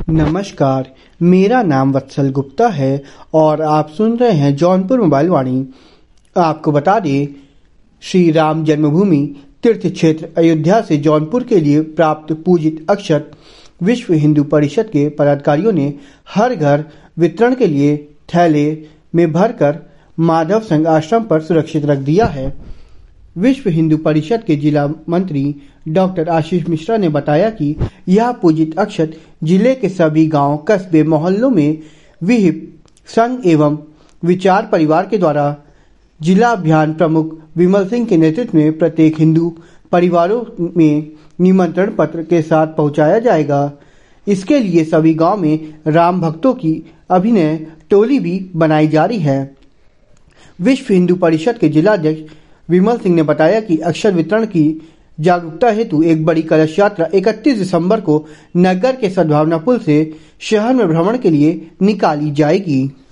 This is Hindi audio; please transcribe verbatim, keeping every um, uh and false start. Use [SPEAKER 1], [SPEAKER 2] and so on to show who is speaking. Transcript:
[SPEAKER 1] नमस्कार, मेरा नाम वत्सल गुप्ता है और आप सुन रहे हैं जौनपुर मोबाइल वाणी। आपको बता दें, श्री राम जन्मभूमि तीर्थ क्षेत्र अयोध्या से जौनपुर के लिए प्राप्त पूजित अक्षत विश्व हिंदू परिषद के पदाधिकारियों ने हर घर वितरण के लिए थैले में भरकर माधव संघ आश्रम पर सुरक्षित रख दिया है। विश्व हिंदू परिषद के जिला मंत्री डॉक्टर आशीष मिश्रा ने बताया कि यह पूजित अक्षत जिले के सभी गांव, कस्बे, मोहल्लों में विहिप संघ एवं विचार परिवार के द्वारा जिला अभियान प्रमुख विमल सिंह के नेतृत्व में प्रत्येक हिंदू परिवारों में निमंत्रण पत्र के साथ पहुंचाया जाएगा। इसके लिए सभी गांव में राम भक्तों की अभिनय टोली भी बनाई जा रही है। विश्व हिंदू परिषद के जिलाध्यक्ष विमल सिंह ने बताया कि अक्षर वितरण की जागरूकता हेतु एक बड़ी कलश यात्रा इकतीस दिसंबर को नगर के सद्भावना पुल से शहर में भ्रमण के लिए निकाली जाएगी।